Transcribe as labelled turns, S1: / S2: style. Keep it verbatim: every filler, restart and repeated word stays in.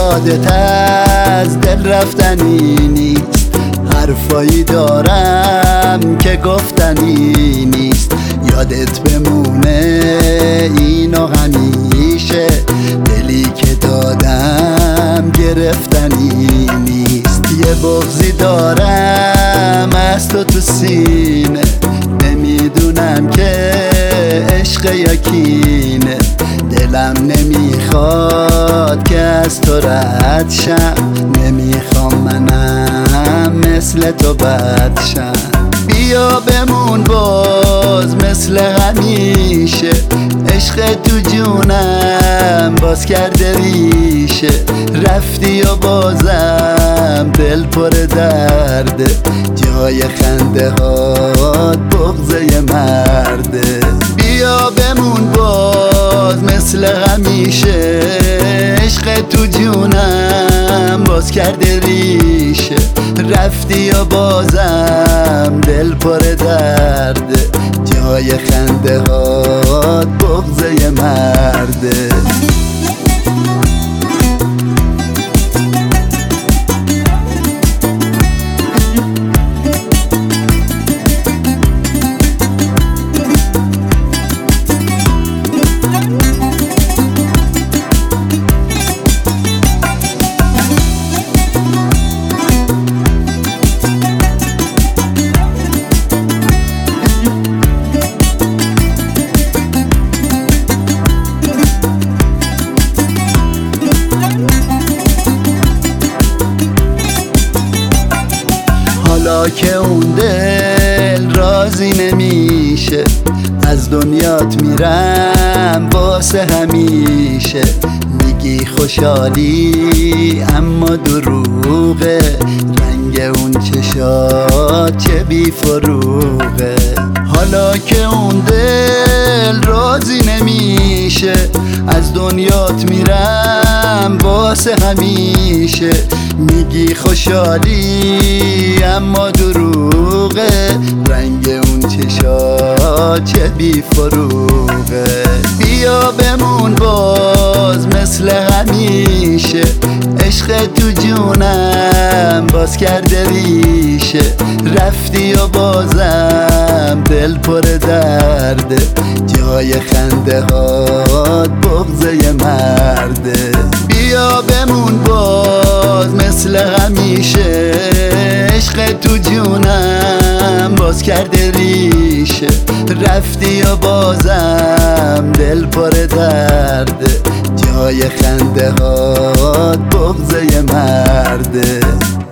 S1: یادت از دل رفتنی نیست، حرفایی دارم که گفتنی نیست. یادت بمونه اینو همیشه، دلی که دادم گرفتنی نیست. یه بغضی دارم از تو تو سینه، نمیدونم که عشق یا کینه. دلم نمیخواد که از تو رد شم، نمیخوام منم مثل تو بد شم. بیا بمون باز مثل همیشه، عشق تو جونم باز کرده ریشه. رفتی و بازم دل پر درده، جای خنده هات بغضه مرده. بیا بمون باز مثل همیشه، عشق تو جونم باز کرده ریشه. رفتی و بازم دل پر درده، جای خنده هات بغضه مرده. حالا که اون دل راضی نمیشه، از دنیات میرم واسه همیشه. میگی خوشحالی اما دروغه، رنگ اون چشات چه بی فروغه. حالا که اون دل راضی نمیشه، از دنیات میرم واسه همیشه. میگی خوشحالی اما دروغه، رنگ اون چشات چه بی فروغه. بیا بمون باز مثل همیشه، عشق تو جونم باز کرده ریشه. رفتی و بازم دل پر درده، جای خنده هات بغضه مرده. بیا بمون باز مثل همیشه، عشق تو جونم باز کرده ریشه. رفتی و بازم دل پر درده، جای خنده هات بغضه مرده.